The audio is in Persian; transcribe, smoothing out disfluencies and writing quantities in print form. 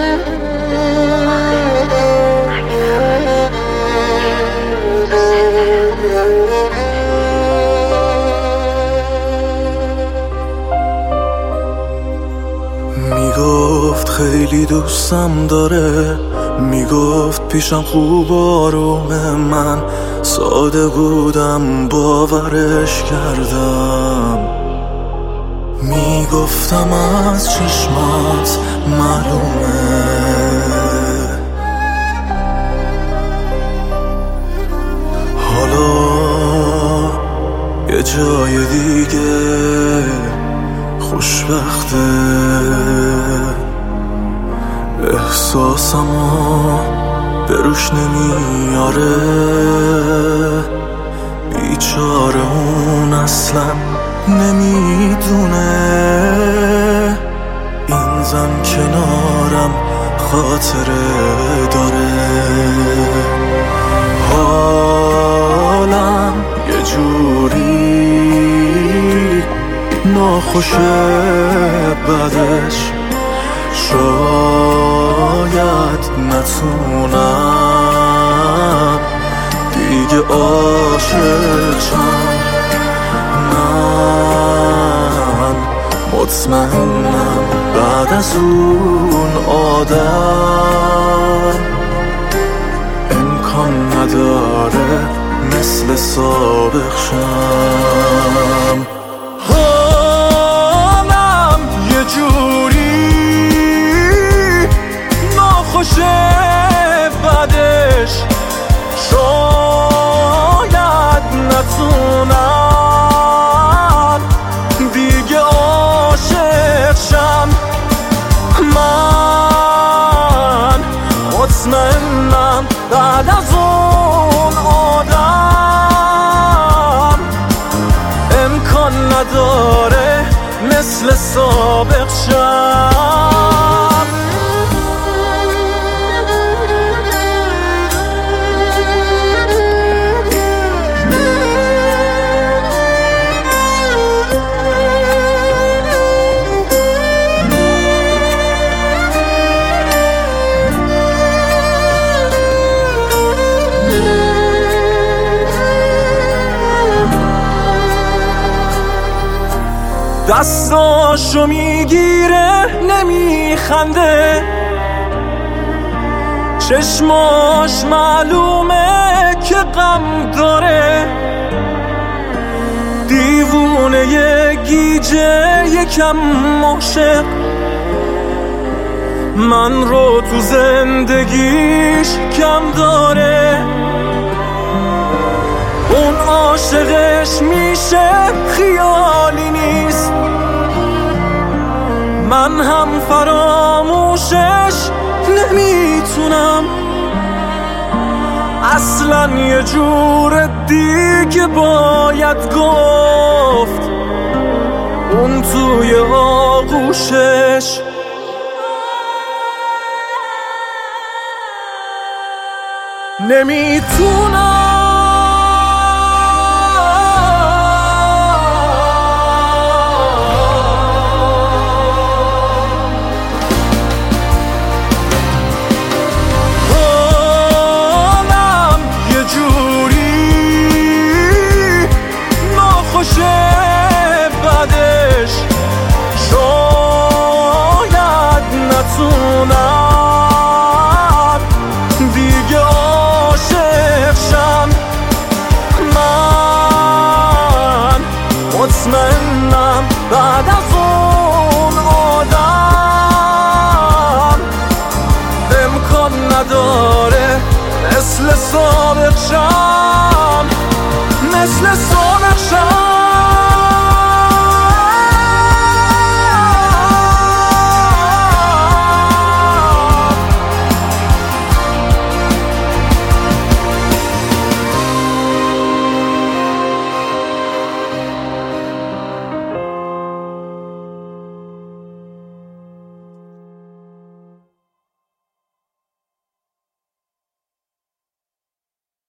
میگفت خیلی دوستم داره، میگفت پیشم خوب آرومه، من ساده بودم باورش کردم. میگفتم از چشمات معلومه، حالا یه جای دیگه خوشبخته، احساسمو به روش نمیاره، بیچاره اون اصلا نمیدونه این زن کنارم خاطره داره. حالم یه جوری ناخوشه بعدش، شاید نتونم دیگه عاشق شم. من مطمئنم بعد از اون آدم امکان نداره مثل سابق شم. حالم یه جوری ناخوشه بعدش، شاید نتونم دیگه عاشق شم. من مطمئنم بعد از اون آدم امکان نداره مثل سابق شم. دستاشو میگیره نمیخنده، چشماش معلومه که غم داره، دیوونه یه گیجه یکم عاشق، من رو تو زندگیش کم داره. اون عاشقش میشه خیالی نیست، من هم فراموشش نمیتونم، اصلا یه جور دیگه باید گفت اون توی آغوشش. نمیتونم بعدش، شاید نتونم دیگه عاشق شم. من مطمئنم بعد از اون آدم امکان نداره مثل سابق شم، مثل